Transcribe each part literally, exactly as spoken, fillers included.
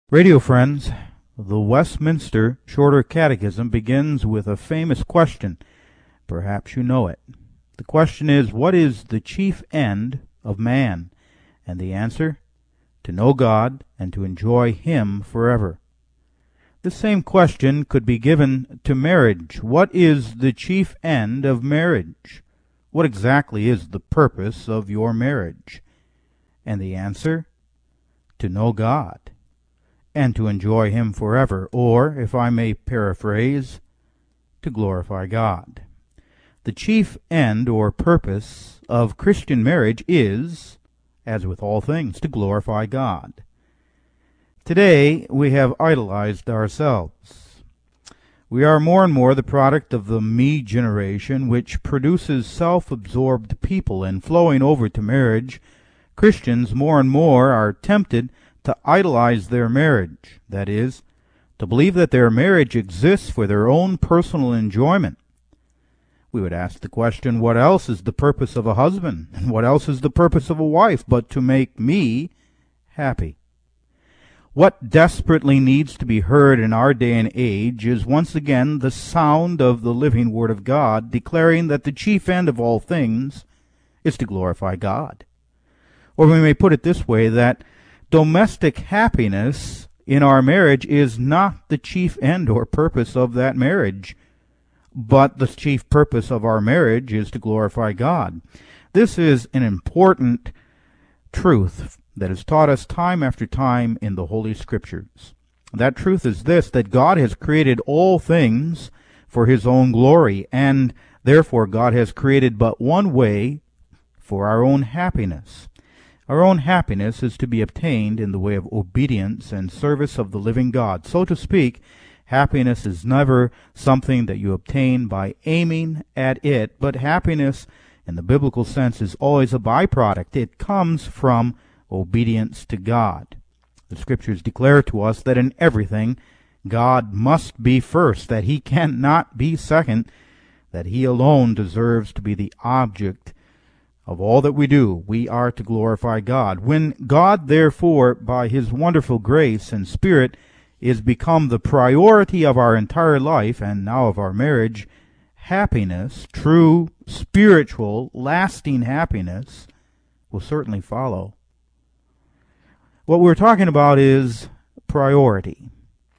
Radio friends, the Westminster Shorter Catechism begins with a famous question. Perhaps you know it. The question is, what is the chief end of man? And the answer, to know God and to enjoy Him forever. The same question could be given to marriage. What is the chief end of marriage? What exactly is the purpose of your marriage? And the answer, to know God and to enjoy Him forever, or, if I may paraphrase, to glorify God. The chief end or purpose of Christian marriage is, as with all things, to glorify God. Today, we have idolized ourselves. We are more and more the product of the me generation, which produces self-absorbed people, and flowing over to marriage, Christians more and more are tempted to idolize their marriage, that is, to believe that their marriage exists for their own personal enjoyment. We would ask the question, what else is the purpose of a husband, and what else is the purpose of a wife, but to make me happy? What desperately needs to be heard in our day and age is once again the sound of the living Word of God, declaring that the chief end of all things is to glorify God. Or we may put it this way, that domestic happiness in our marriage is not the chief end or purpose of that marriage, but the chief purpose of our marriage is to glorify God. This is an important truth that is taught us time after time in the Holy Scriptures. That truth is this, that God has created all things for His own glory, and therefore God has created but one way for our own happiness. Our own happiness is to be obtained in the way of obedience and service of the living God. So to speak, happiness is never something that you obtain by aiming at it, but happiness in the biblical sense is always a byproduct. It comes from obedience to God. The Scriptures declare to us that in everything God must be first, that He cannot be second, that He alone deserves to be the object of all that we do. We are to glorify God. When God, therefore, by His wonderful grace and Spirit, is become the priority of our entire life, and now of our marriage, happiness, true, spiritual, lasting happiness, will certainly follow. What we're talking about is priority.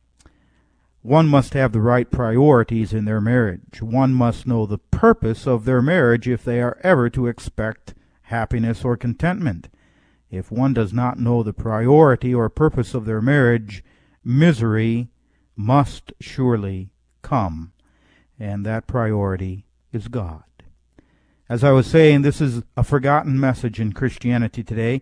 One must have the right priorities in their marriage. One must know the purpose of their marriage if they are ever to expect happiness or contentment. If one does not know the priority or purpose of their marriage, misery must surely come, and that priority is God. As I was saying, this is a forgotten message in Christianity today,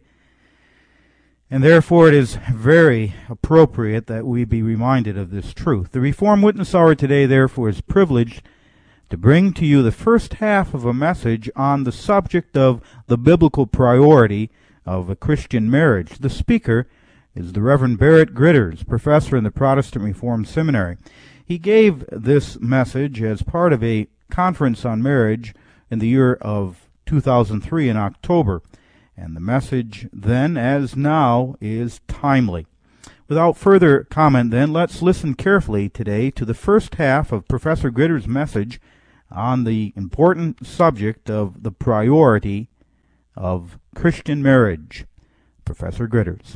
and therefore it is very appropriate that we be reminded of this truth. The Reformed Witness Hour today, therefore, is privileged to bring to you the first half of a message on the subject of the biblical priority of a Christian marriage. The speaker is the Reverend Barrett Gritters, professor in the Protestant Reformed Seminary. He gave this message as part of a conference on marriage in the year of two thousand three in October. And the message then, as now, is timely. Without further comment, then, let's listen carefully today to the first half of Professor Gritters' message on the important subject of the priority of Christian marriage. Professor Gritters.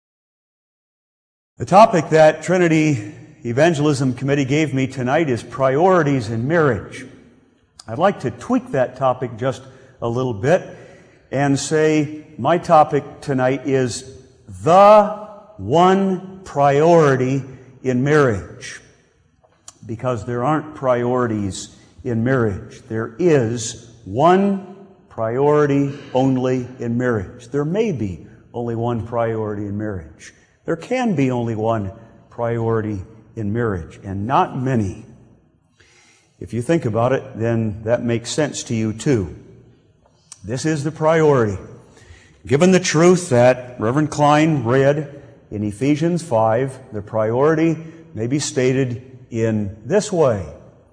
The topic that Trinity Evangelism Committee gave me tonight is priorities in marriage. I'd like to tweak that topic just a little bit and say my topic tonight is the one priority in marriage. Because there aren't priorities in marriage. There is one priority only in marriage. There may be only one priority in marriage. There can be only one priority in marriage, and not many. If you think about it, then that makes sense to you too. This is the priority. Given the truth that Reverend Klein read in Ephesians five, the priority may be stated in this way: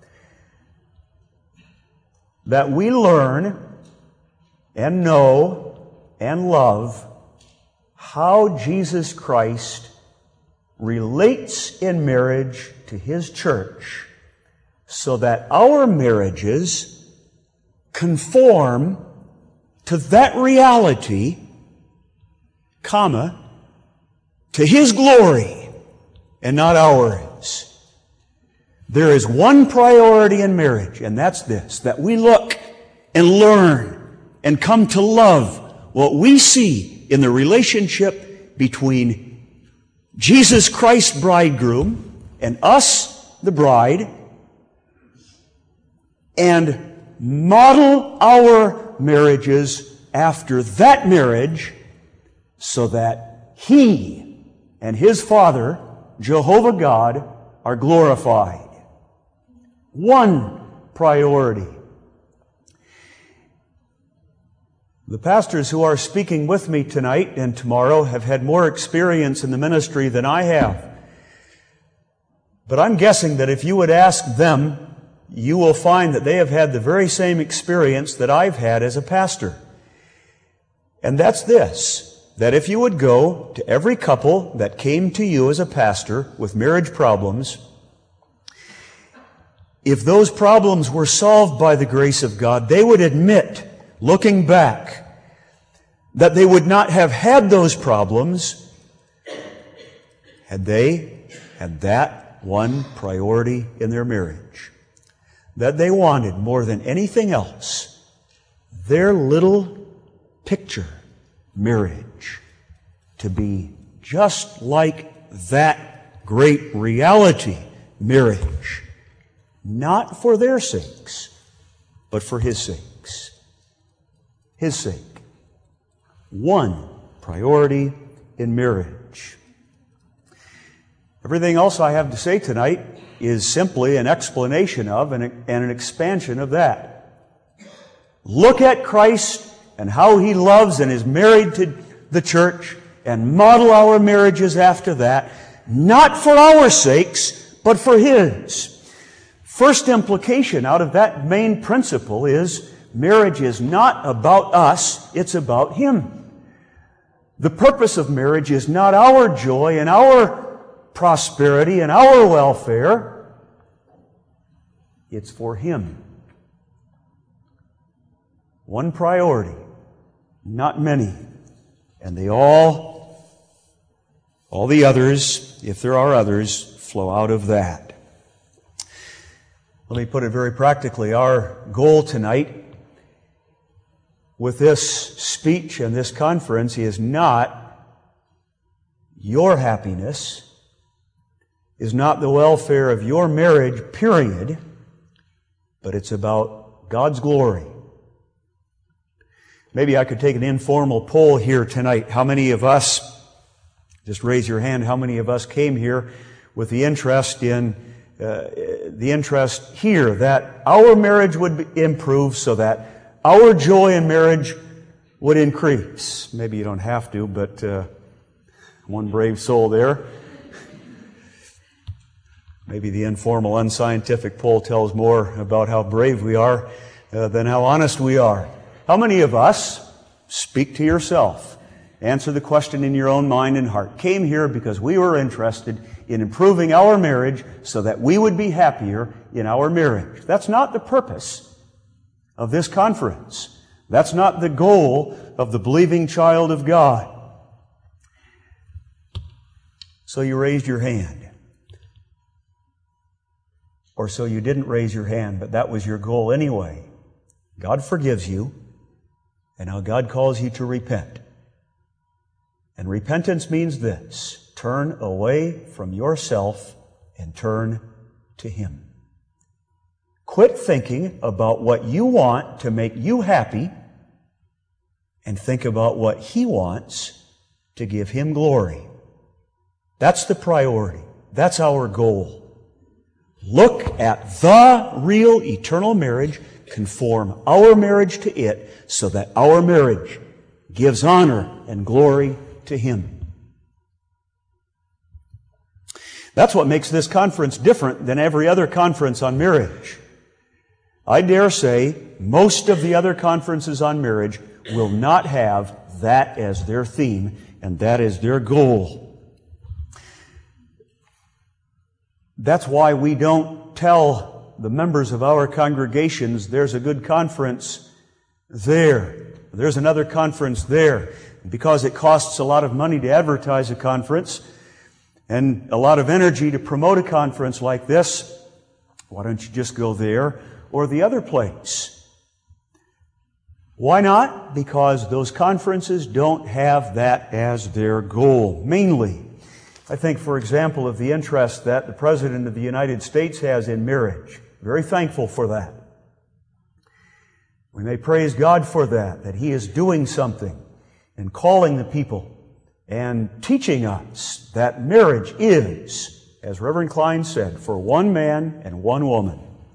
that we learn and know and love how Jesus Christ relates in marriage to His church so that our marriages conform to that reality, comma, to His glory and not ours. There is one priority in marriage, and that's this, that we look and learn and come to love what we see in the relationship between Jesus Christ, bridegroom, and us, the bride, and model our marriages after that marriage so that He and His Father, Jehovah God, are glorified. One priority. The pastors who are speaking with me tonight and tomorrow have had more experience in the ministry than I have. But I'm guessing that if you would ask them, you will find that they have had the very same experience that I've had as a pastor. And that's this, that if you would go to every couple that came to you as a pastor with marriage problems, if those problems were solved by the grace of God, they would admit, looking back, that they would not have had those problems had they had that one priority in their marriage. That they wanted more than anything else their little picture marriage to be just like that great reality marriage. Not for their sakes, but for His sakes. His sake. One priority in marriage. Everything else I have to say tonight is simply an explanation of and an expansion of that. Look at Christ and how He loves and is married to the church and model our marriages after that, not for our sakes, but for His. First implication out of that main principle is marriage is not about us, it's about Him. The purpose of marriage is not our joy and our prosperity and our welfare. It's for Him. One priority, not many. And they all, all the others, if there are others, flow out of that. Let me put it very practically. Our goal tonight with this speech and this conference is not your happiness, is not the welfare of your marriage, period, but it's about God's glory. Maybe I could take an informal poll here tonight. How many of us, just raise your hand, how many of us came here with the interest in Uh, the interest here that our marriage would improve so that our joy in marriage would increase? Maybe you don't have to, but uh, one brave soul there. Maybe the informal, unscientific poll tells more about how brave we are uh, than how honest we are. How many of us, speak to yourself, answer the question in your own mind and heart, came here because we were interested in improving our marriage so that we would be happier in our marriage? That's not the purpose of this conference. That's not the goal of the believing child of God. So you raised your hand. Or so you didn't raise your hand, but that was your goal anyway. God forgives you, and now God calls you to repent. And repentance means this: turn away from yourself and turn to Him. Quit thinking about what you want to make you happy and think about what He wants to give Him glory. That's the priority. That's our goal. Look at the real eternal marriage, conform our marriage to it so that our marriage gives honor and glory to Him. That's what makes this conference different than every other conference on marriage. I dare say most of the other conferences on marriage will not have that as their theme and that is their goal. That's why we don't tell the members of our congregations, there's a good conference there, there's another conference there. Because it costs a lot of money to advertise a conference and a lot of energy to promote a conference like this, why don't you just go there or the other place? Why not? Because those conferences don't have that as their goal. Mainly, I think, for example, of the interest that the President of the United States has in marriage. Very thankful for that. We may praise God for that, that He is doing something and calling the people and teaching us that marriage is, as Reverend Klein said, for one man and one woman.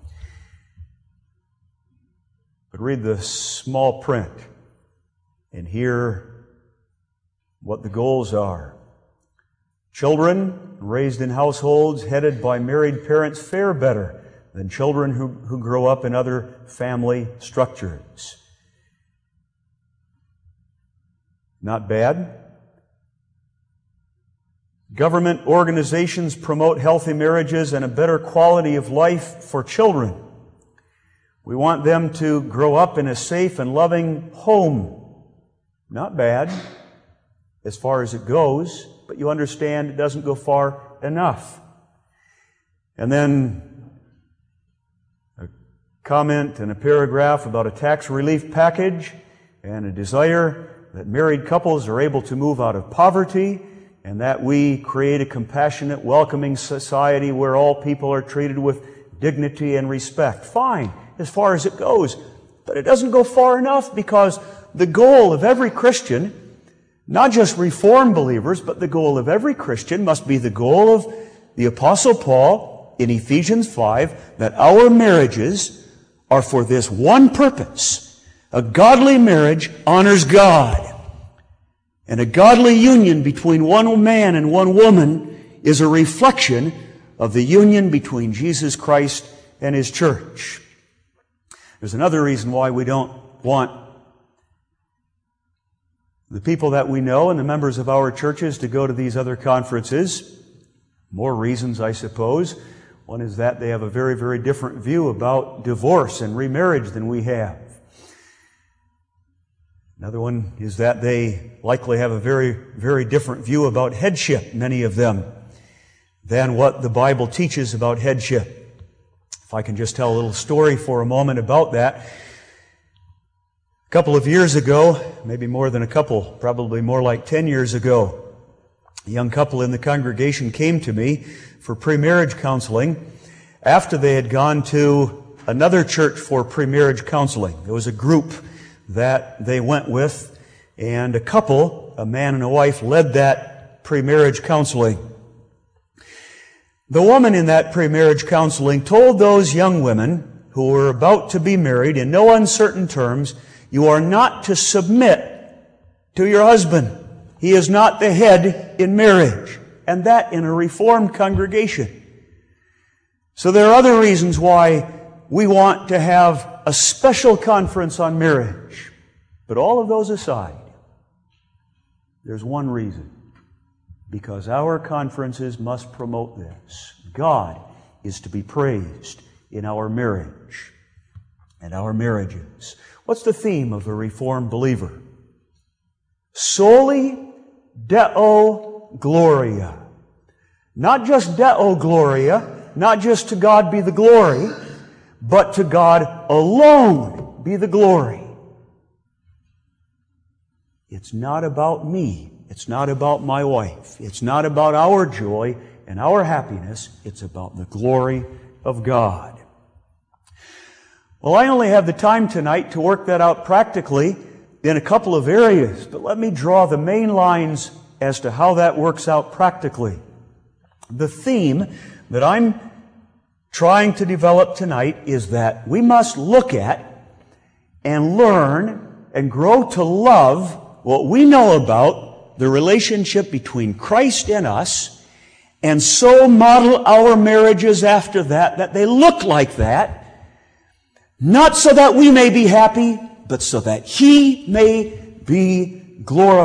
But read the small print and hear what the goals are. Children raised in households headed by married parents fare better than children who, who grow up in other family structures. Not bad. Government organizations promote healthy marriages and a better quality of life for children. We want them to grow up in a safe and loving home. Not bad, as far as it goes, but you understand it doesn't go far enough. And then a comment and a paragraph about a tax relief package and a desire that married couples are able to move out of poverty, and that we create a compassionate, welcoming society where all people are treated with dignity and respect. Fine, as far as it goes. But it doesn't go far enough, because the goal of every Christian, not just Reformed believers, but the goal of every Christian must be the goal of the Apostle Paul in Ephesians five, that our marriages are for this one purpose. A godly marriage honors God. And a godly union between one man and one woman is a reflection of the union between Jesus Christ and His church. There's another reason why we don't want the people that we know and the members of our churches to go to these other conferences. More reasons, I suppose. One is that they have a very, very different view about divorce and remarriage than we have. Another one is that they likely have a very, very different view about headship, many of them, than what the Bible teaches about headship. If I can just tell a little story for a moment about that. A couple of years ago, maybe more than a couple, probably more like ten years ago, a young couple in the congregation came to me for pre-marriage counseling after they had gone to another church for pre-marriage counseling. There was a group that they went with, and a couple, a man and a wife, led that pre-marriage counseling. The woman in that pre-marriage counseling told those young women who were about to be married in no uncertain terms, you are not to submit to your husband. He is not the head in marriage. And that in a Reformed congregation. So there are other reasons why we want to have a special conference on marriage. But all of those aside, there's one reason. Because our conferences must promote this. God is to be praised in our marriage and our marriages. What's the theme of a Reformed believer? Soli Deo Gloria. Not just Deo Gloria, not just to God be the glory, but to God alone be the glory. It's not about me. It's not about my wife. It's not about our joy and our happiness. It's about the glory of God. Well, I only have the time tonight to work that out practically in a couple of areas, but let me draw the main lines as to how that works out practically. The theme that I'm trying to develop tonight is that we must look at and learn and grow to love what we know about the relationship between Christ and us, and so model our marriages after that, that they look like that, not so that we may be happy, but so that He may be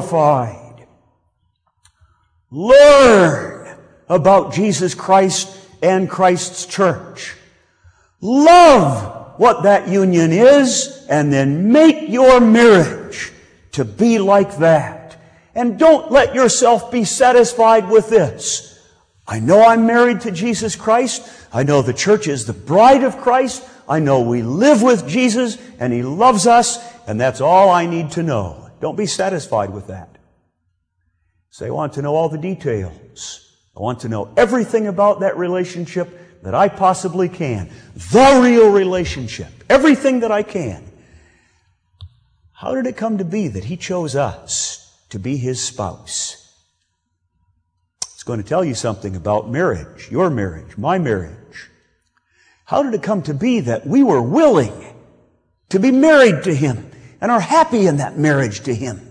glorified. Learn about Jesus Christ and Christ's church. Love what that union is, and then make your marriage to be like that. And don't let yourself be satisfied with this. I know I'm married to Jesus Christ. I know the church is the bride of Christ. I know we live with Jesus and He loves us, and that's all I need to know. Don't be satisfied with that. Say, I want to know all the details. I want to know everything about that relationship that I possibly can. The real relationship. Everything that I can. How did it come to be that He chose us to be His spouse? It's going to tell you something about marriage, your marriage, my marriage. How did it come to be that we were willing to be married to Him and are happy in that marriage to Him?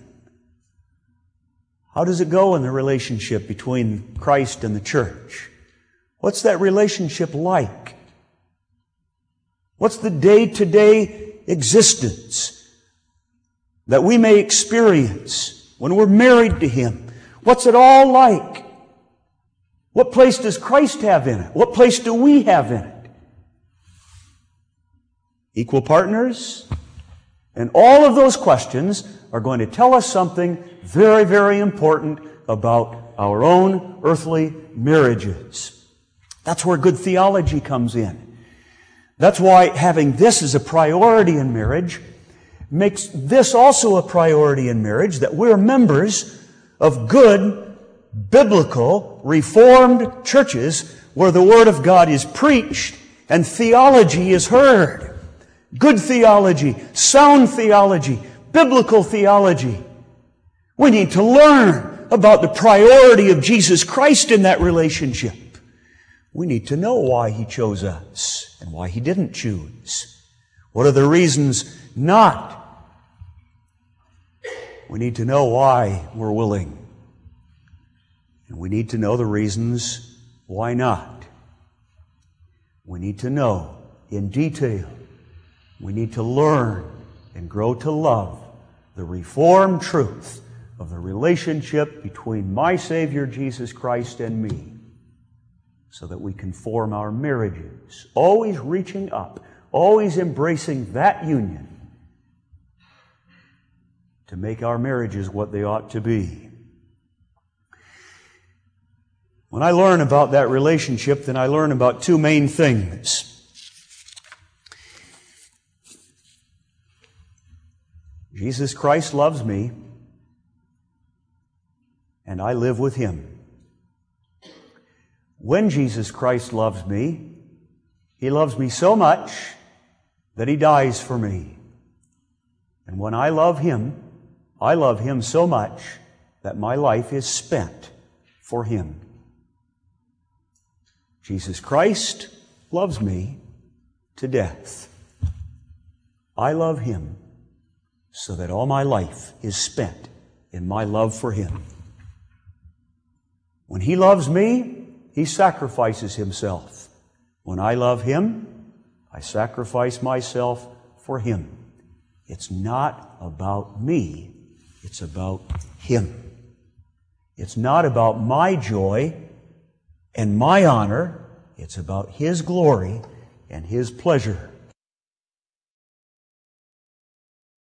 How does it go in the relationship between Christ and the church? What's that relationship like? What's the day-to-day existence that we may experience when we're married to Him? What's it all like? What place does Christ have in it? What place do we have in it? Equal partners? And all of those questions are going to tell us something very, very important about our own earthly marriages. That's where good theology comes in. That's why having this as a priority in marriage makes this also a priority in marriage, that we're members of good, biblical, reformed churches where the Word of God is preached and theology is heard. Good theology, sound theology, biblical theology. We need to learn about the priority of Jesus Christ in that relationship. We need to know why He chose us and why He didn't choose. What are the reasons not? We need to know why we're willing. And we need to know the reasons why not. We need to know in detail. We need to learn and grow to love the reformed truth of the relationship between my Savior Jesus Christ and me, so that we can form our marriages, always reaching up, always embracing that union to make our marriages what they ought to be. When I learn about that relationship, then I learn about two main things. Jesus Christ loves me, and I live with Him. When Jesus Christ loves me, He loves me so much that He dies for me. And when I love Him, I love Him so much that my life is spent for Him. Jesus Christ loves me to death. I love Him so that all my life is spent in my love for Him. When He loves me, He sacrifices Himself. When I love Him, I sacrifice myself for Him. It's not about me. It's about Him. It's not about my joy and my honor. It's about His glory and His pleasure.